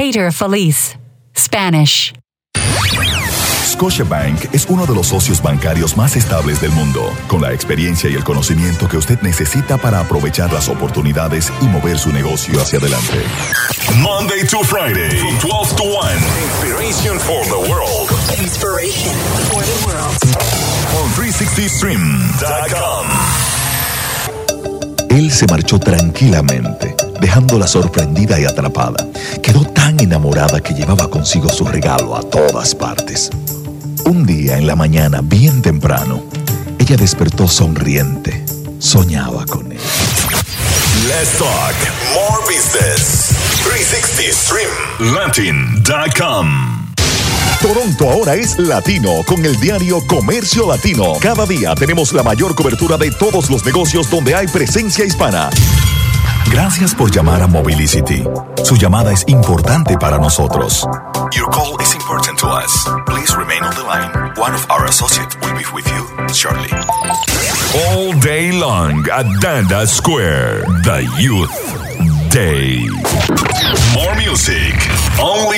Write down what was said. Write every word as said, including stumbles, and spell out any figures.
Pater Feliz, Spanish. Scotiabank es uno de los socios bancarios más estables del mundo, con la experiencia y el conocimiento que usted necesita para aprovechar las oportunidades y mover su negocio hacia adelante. Monday to Friday, from twelve to one. Inspiration for the world. Inspiration for the world. On three sixty stream dot com. Él se marchó tranquilamente, dejándola sorprendida y atrapada. Quedó tan enamorada que llevaba consigo su regalo a todas partes. Un día en la mañana, bien temprano, ella despertó sonriente. Soñaba con él. Let's talk more business. three sixty stream latin dot com. Toronto ahora es latino con el diario Comercio Latino. Cada día tenemos la mayor cobertura de todos los negocios donde hay presencia hispana. Gracias por llamar a Mobilicity. Su llamada es importante para nosotros. Your call is important to us. Please remain on the line. One of our associates will be with you shortly. All day long at Dundas Square, the Youth Day. More music, only